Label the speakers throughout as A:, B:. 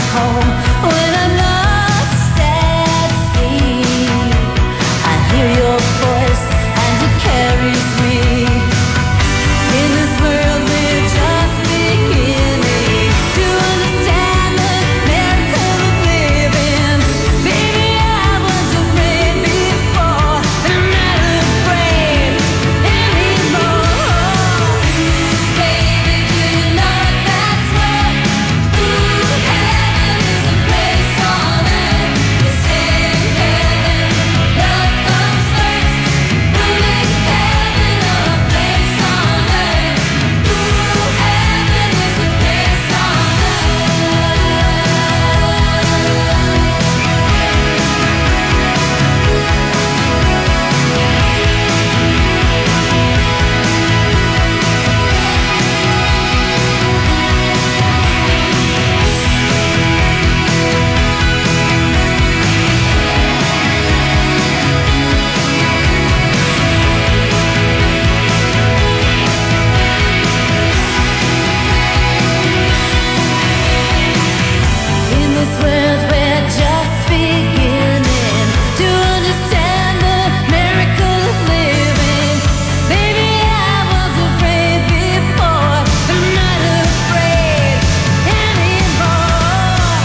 A: home when I'm lost at sea. I hear your voice and it carries me. In this world we're just beginning to understand the miracle of living. Baby, I was afraid before, but I'm not afraid anymore. Baby, do you know that's where heaven is a place on earth? They say in heaven love comes first. We'll make heaven a place on earth. Heaven is a place on In this world we're just beginning to understand the miracle of living. Baby, I was afraid before, but I'm not afraid anymore.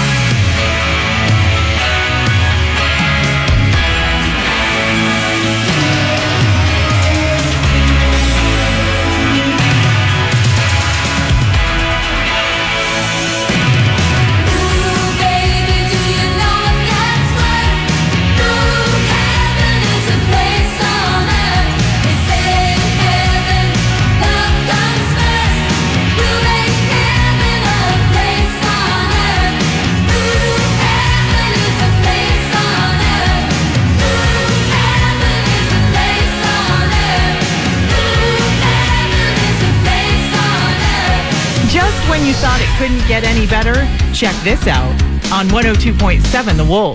A: Ooh, baby, do you know that's where heaven is a place on earth? They say in heaven love comes first. We'll make heaven a place on earth. Heaven is a place on earth. Heaven is a place on earth. Heaven is a place on earth.
B: Just when you thought it couldn't get any better, check this out on 102.7 The Wolf.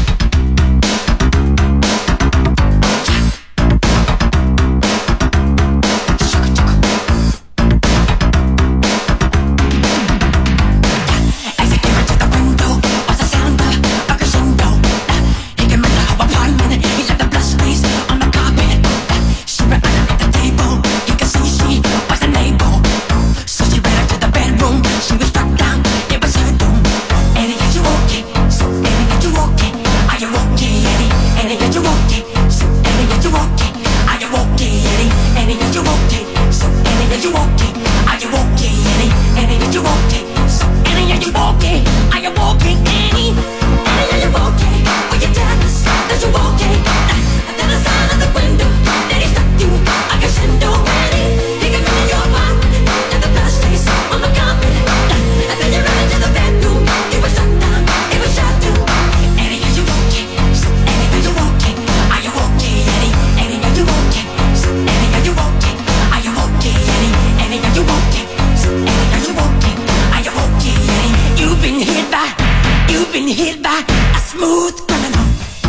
C: As I came to the window, was the sound of a crescendo. He came in the whole apartment, he left the blood stains on the carpet. She ran underneath the table, you can see she was unable. So she ran up to the bedroom, she was struck down, it was her doom. Annie, are you okay? So Annie, are you okay? Are you okay, Annie? Annie, are you okay? So Annie, are you okay? Are you okay, Annie? Annie, are you okay? So Annie, are you okay? Are you okay, Annie? Annie, are you okay? So Annie, are you okay? Are you okay, Annie? Annie, are you okay? Will you tell us that you okay? And then the sound of the window, then he stuck you like a crescendo, Annie. He came into your apartment, and the blood stains on the carpet. And then you ran into the bedroom, you were shut down, it was shut too. Annie, are you okay? So Annie, are you okay? Are you okay, Annie? Annie, are you okay? So Annie, are you okay? Are you okay, Annie? Annie, are you okay? So Annie, are you okay? Are you okay, Annie? You've been hit by a smooth criminal.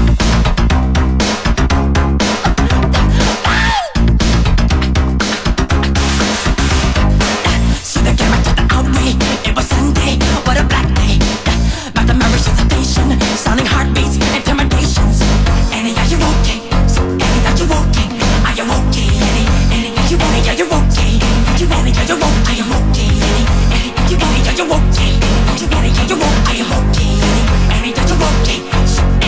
C: So they came to the outway. It was Sunday, what a black day. Back to my resuscitation, sounding heartbeats, intimidations. Annie, are you okay? So Annie, are you okay? Are you okay, Annie? Annie, are you okay? Are you okay? Are you Annie? Are you okay? Are you okay, Annie? Annie, are you Annie? Are you okay? Are you Annie? Are you okay? Are you okay, Annie? Annie, are you okay? So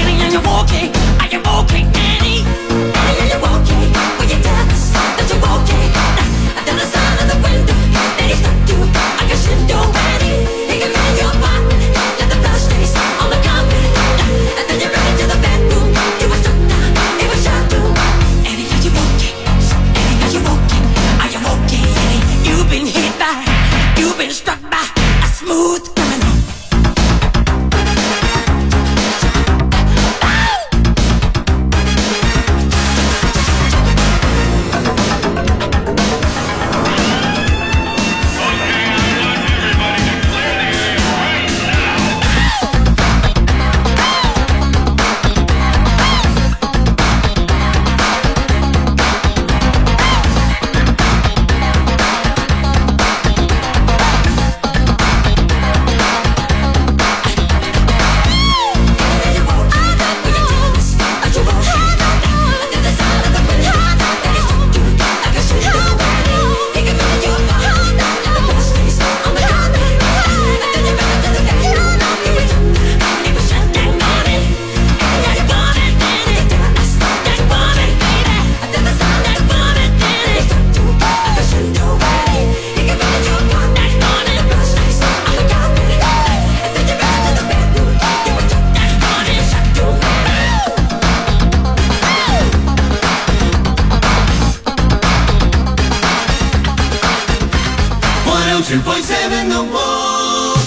D: 102.7 The Wolf.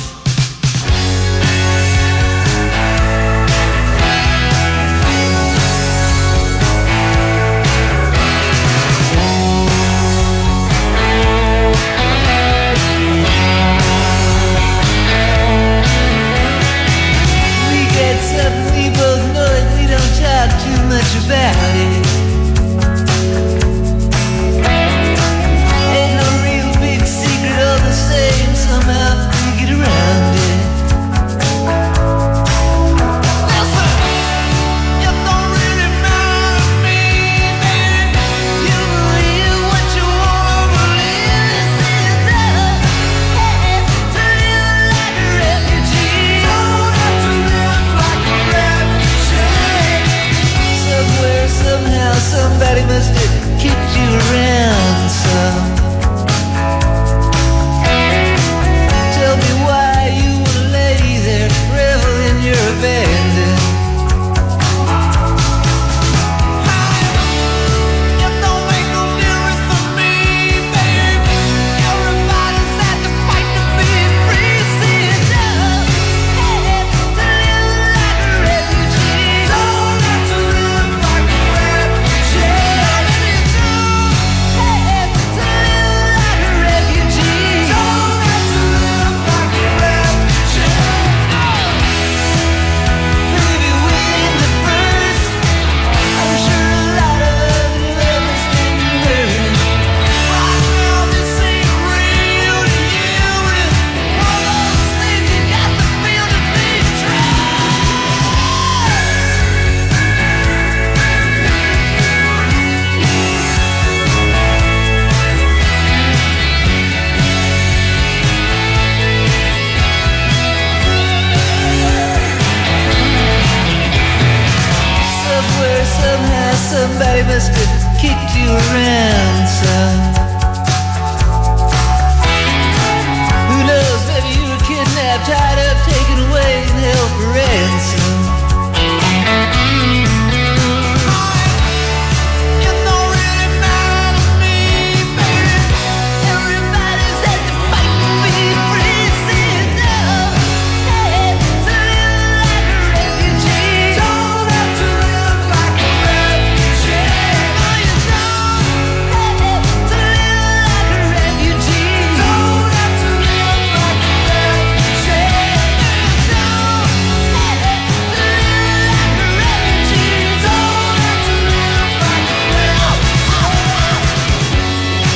E: We get something we both know and we don't talk too much about it. Ain't no real big secret, all the same, somehow we get around it. Listen, you don't really matter to me, baby. You believe what you wanna believe. It's easy to live like a refugee. Don't have to live like a refugee. Somewhere, somehow, somebody must have kicked you around some. Tell me why you would lay there, revel in your abandon. It don't make no difference to me, baby. Everybody's had to fight to be free. See, it's just to live like a refugee. Don't have to live like a refugee. To live like a refugee. Don't have to live like a refugee. Maybe we ain't the first. I'm sure a lot of other lovers didn't hurt. Right now this ain't real to you. It's one of those things you got to feel to be true. Somewhere, somehow, somebody must have kicked you around some. Who knows, maybe you were kidnapped, tied up, taken away, and held for ransom. It don't really matter to me, baby. Everybody's had to fight to be free. See, it's just to live like a refugee. Don't have to live like a refugee. No, you don't have to live like a refugee. Don't have to live like a refugee. You don't have to live like a refugee. Don't have to live like a refugee.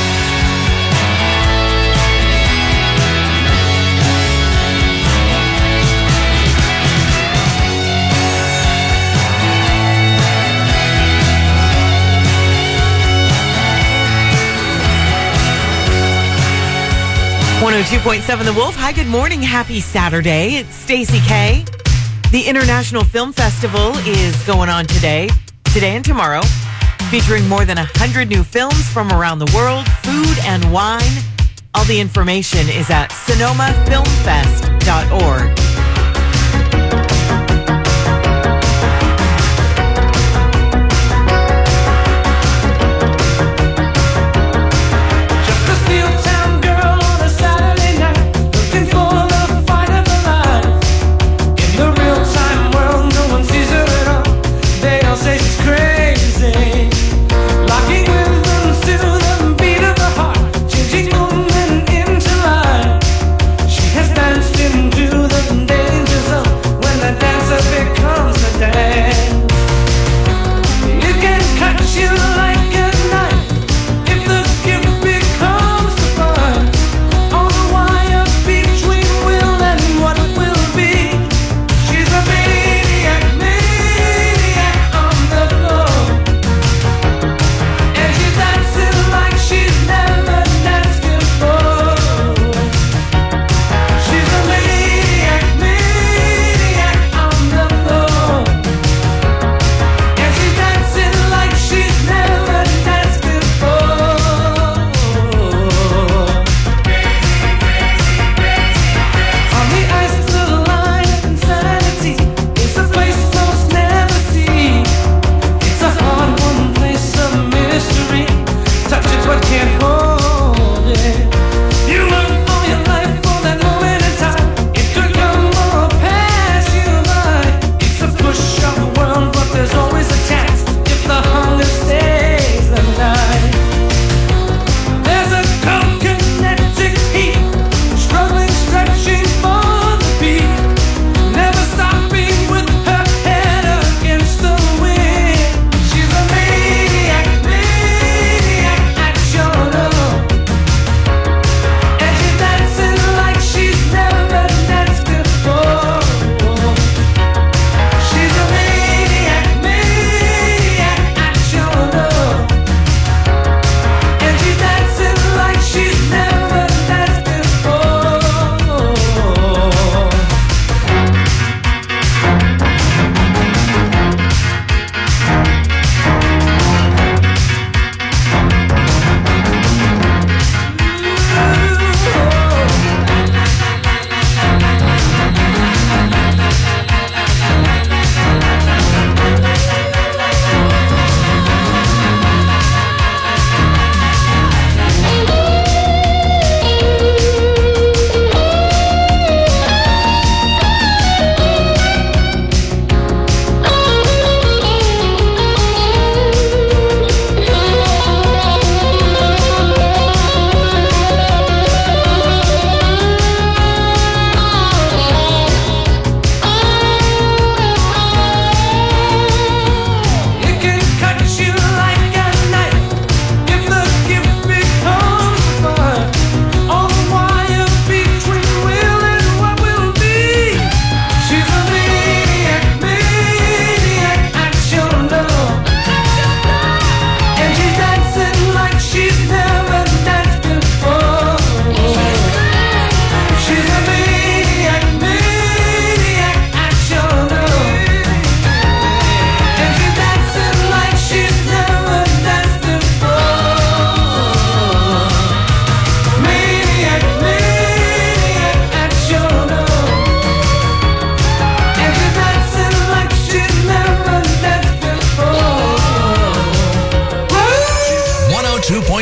B: 102.7 The Wolf. Hi, good morning. Happy Saturday. It's Stacey K. The International Film Festival is going on today and tomorrow, featuring more than 100 new films from around the world, food and wine. All the information is at sonomafilmfest.org.
F: Just a steel town girl on a Saturday night, looking for the fight of her life. In the real time world, no one sees her at all. They all say she's crazy, locking rhythms to the beat of her heart, changing moment into life. She has danced into the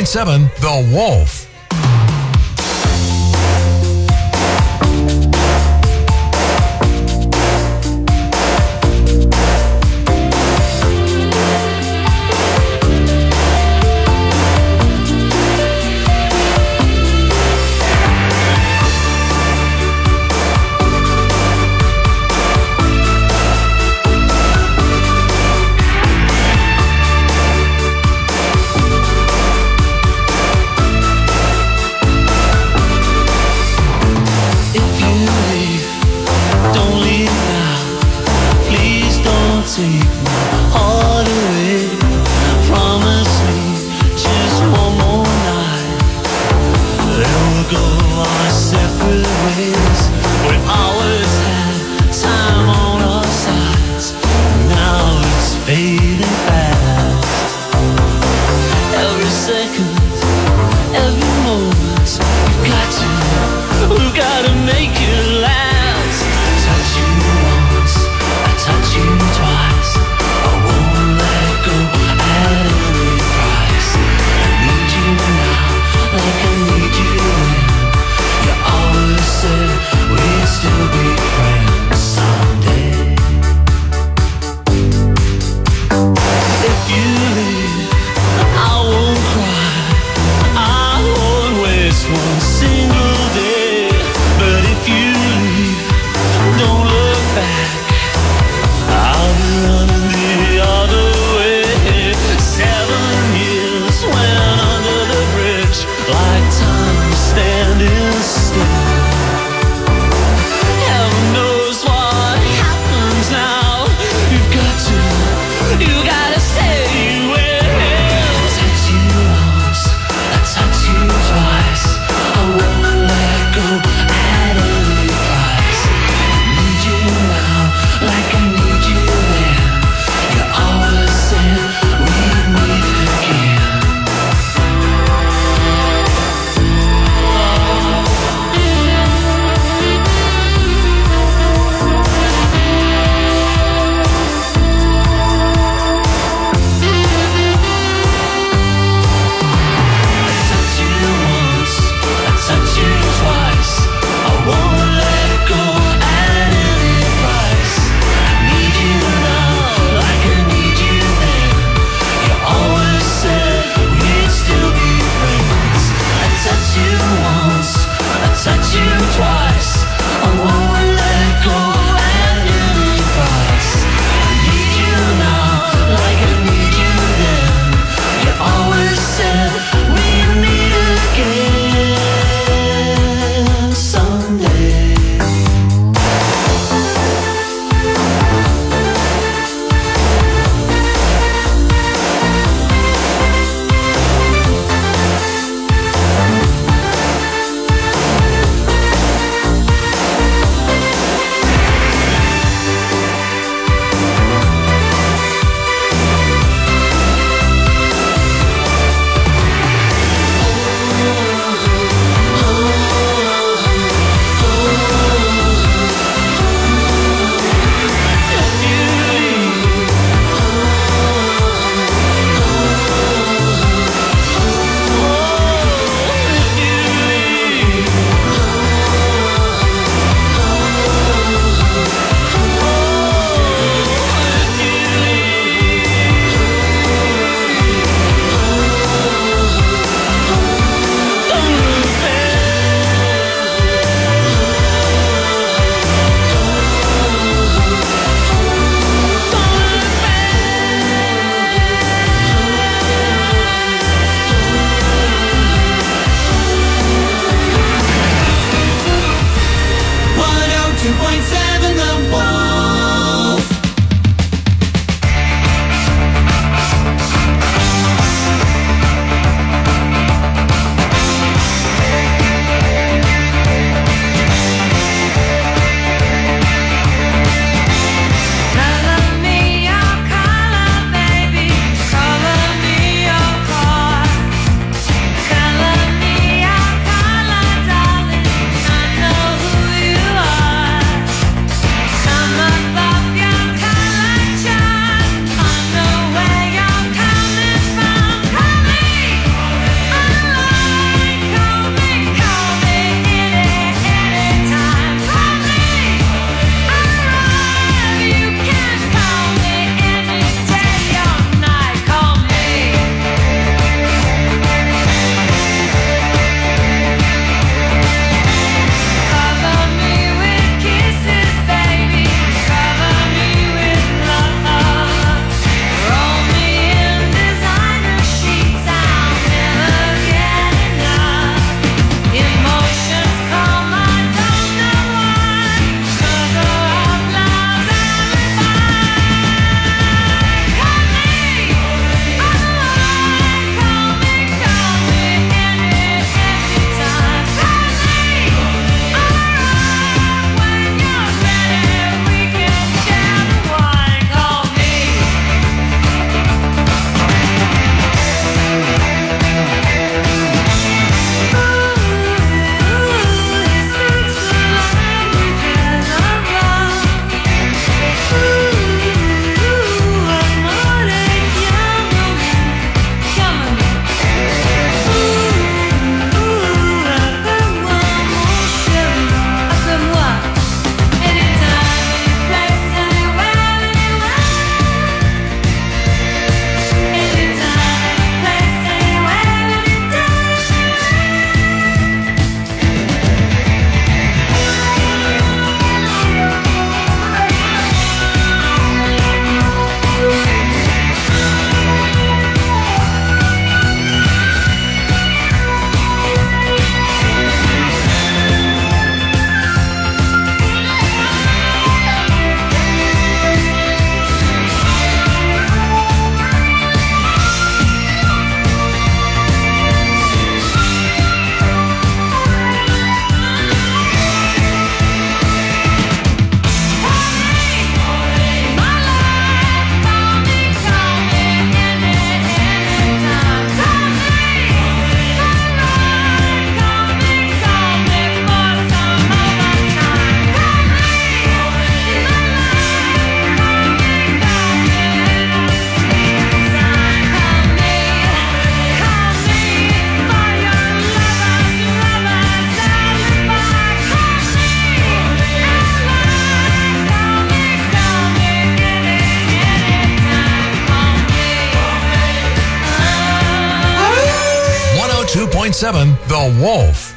G: 101.7 The Wolf. 102.7 The Wolf.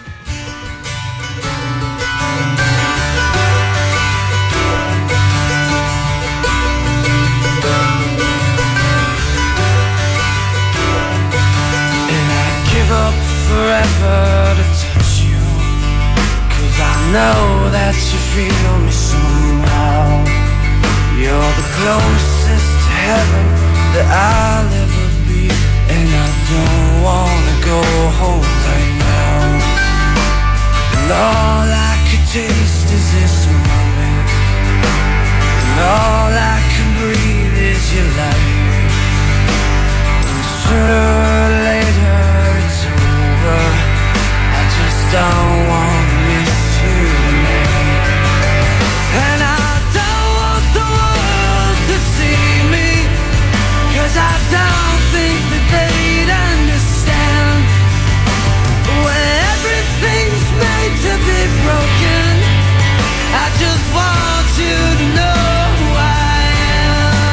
F: Give up forever to touch you, 'cause I know that you feel me somehow. You're the closest to heaven that I'll ever be, and I don't wanna go home right now. And all I could taste is this moment, and all I can breathe is your light. And sooner or later it's over, I just don't want to miss you tonight. And I don't want the world to see me, 'cause I don't think that they'd understand. When everything's made to be broken, I just want you to know who I am.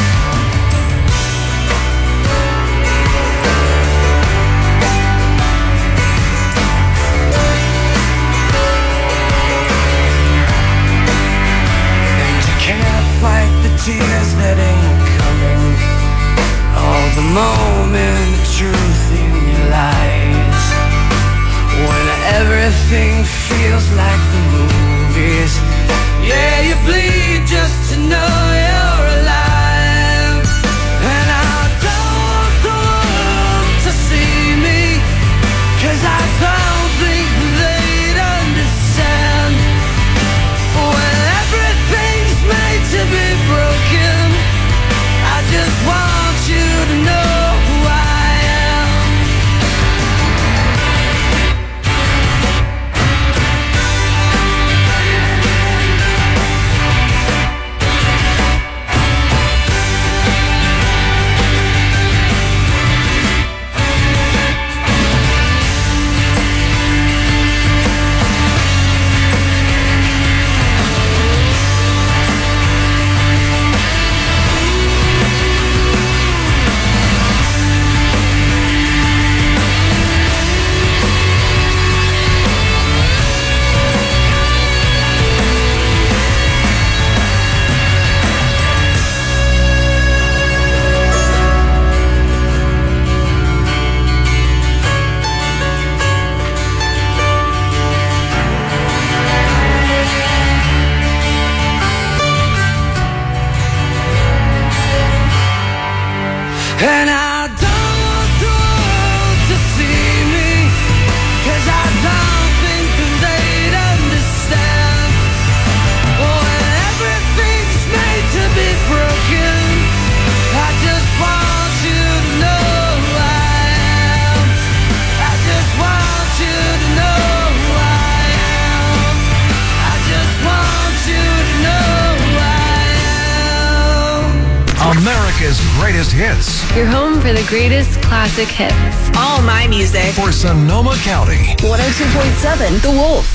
F: And you can't fight the tears that ain't coming, all the moment of truth in your lies. When everything feels like the movies, yeah, you bleed just to know you're alive. And I don't want the world to see me, 'cause I don't think they'd understand. When everything's made to be broken, I just want you to know who I am. And I don't want the world to see me, 'cause I don't think that they'd understand. When everything's made to be broken, I just want you to know who I am. I just want you to know who I am. I just want you to know who I am.
G: America's greatest hits
H: Your home for the greatest classic hits.
I: All my music.
G: for Sonoma County.
I: 102.7 The Wolf.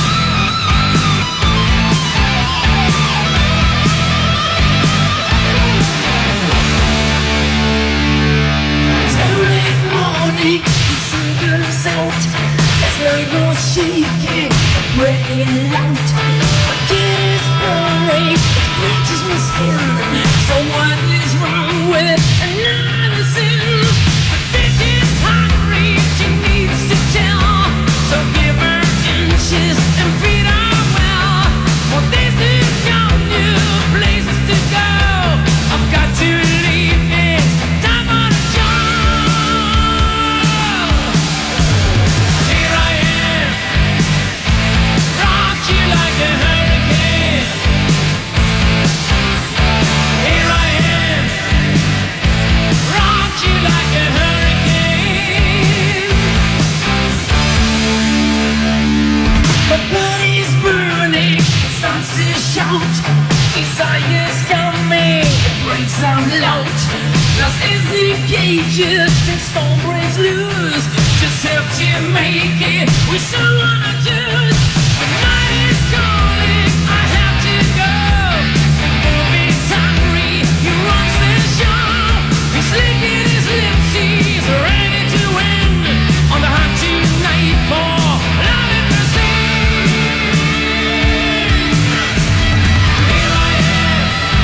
F: I since storm breaks loose. Just help you make it with someone I choose. The night is calling, I have to go. Bobby's hungry, he runs the show. He's licking his lips, he's ready to win. On the hunt tonight for love in the sea. Here I am,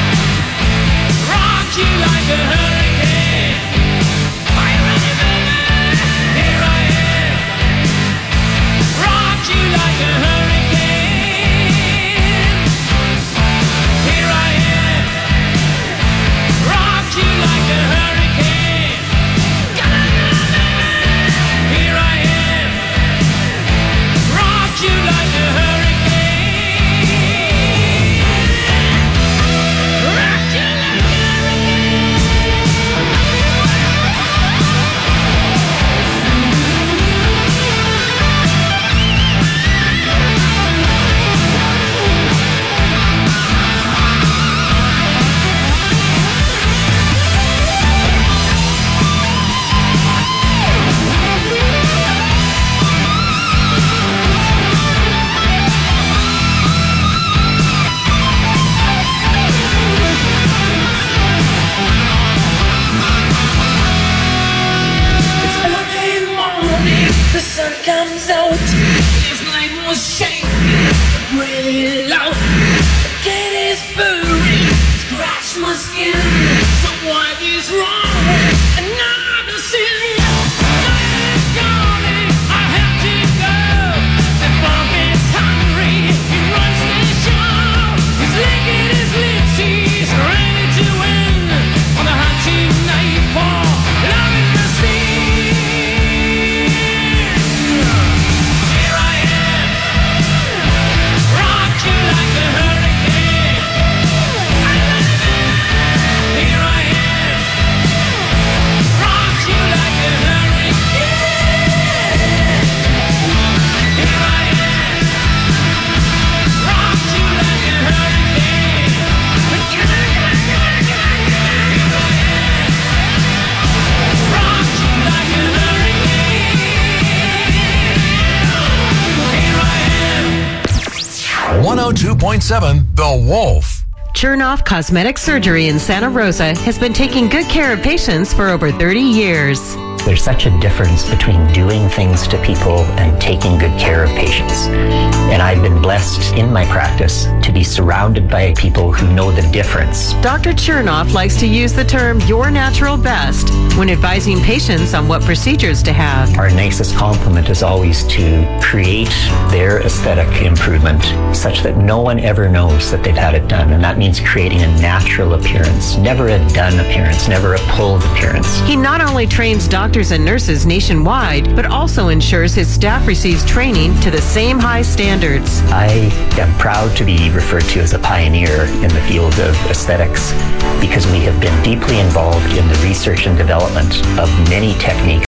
F: rock you like a hurricane. Are you ready, baby? Here I am, rock you like a hurricane. Here I am, rock you like a hurricane. Here I am, rock you like a hurricane. Rock you like a It's early morning, the sun comes out. His night was shaking, really loud. The cat is purring, scratch my skin. So what is wrong? Another sin. Night is calling, I have to go. The Bob is hungry, he runs the show. He's licking his lips, he's ready to win. On the hunt tonight for love in the sea. Here I am, rock you like a hurricane. Here I am, rock you like a hurricane. Here I am, rock you like a hurricane. Here I am, rock you like a hurricane. Here I am.
G: 102.7 The Wolf.
J: Chernoff Cosmetic Surgery in Santa Rosa has been taking good care of patients for over 30 years.
K: There's such a difference between doing things to people and taking good care of patients. And I've been blessed in my practice to be surrounded by people who know the difference.
J: Dr. Chernoff likes to use the term your natural best when advising patients on what procedures to have.
K: Our nicest compliment is always to create their aesthetic improvement such that no one ever knows that they've had it done. And that means creating a natural appearance, never a done appearance, never a pulled appearance.
J: He not only trains doctors and nurses nationwide, but also ensures his staff receives training to the same high standards.
K: I am proud to be referred to as a pioneer in the field of aesthetics because we have been deeply involved in the research and development of many techniques